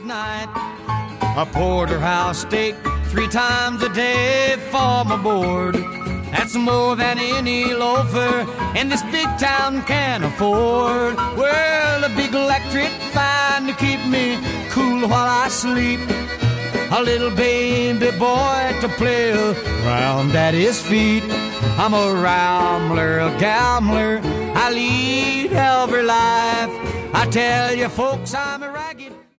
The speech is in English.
night. A porterhouse steak 3 times a day for my board. That's more than any loafer in this big town can afford. Well, a big electric fan to keep me cool while I sleep. A little baby boy to play around at his feet. I'm a rambler, a gambler, I lead every life. I tell you folks, I'm a raggy